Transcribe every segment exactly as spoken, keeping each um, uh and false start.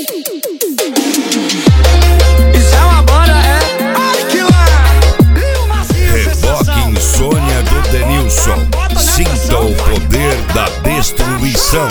Isso é uma banda, é? Ai, que lá! Reboque Insônia do Denilson. Sinta o poder da destruição.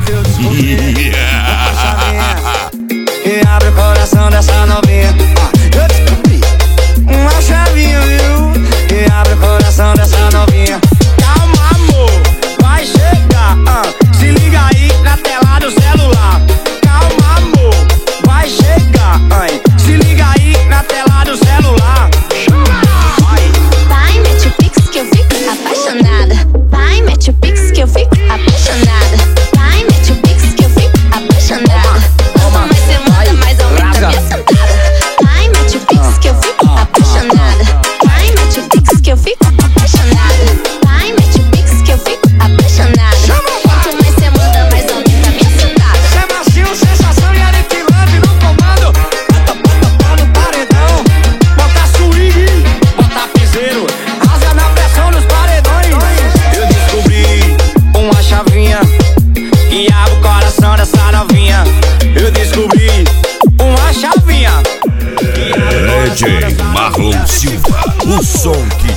E abre o coração dessa novinha. Eu descobri uma chavinha, viu? E abre o coração dessa novinha. Calma, amor, vai chegar. uh. Se liga aí na tela do celular. Calma, amor, vai chegar. Ai. Se liga aí na tela do celular. Vai. Vai, mete o pix que eu fico apaixonada. Vai, mete o pix que eu fico apaixonada. Vai, mete o pix que eu fico apaixonada. Quanto mais cê manda, mais aumenta minha sentada. Vai, mete o pix que eu fico apaixonada. Vai, mete o pix que eu fico apaixonada. Vai, mete o pix que eu fico apaixonada. Quanto mais cê manda, mais aumenta minha sentada. Cê é macio, sensação e Eric Love no comando. Bota, bota pau no paredão. Bota swing, bota piseiro. Rasga na pressão nos paredões. Eu descobri uma chavinha que abre o coração dessa novinha. Eu descobri uma chavinha. D J Marlon Silva, o som que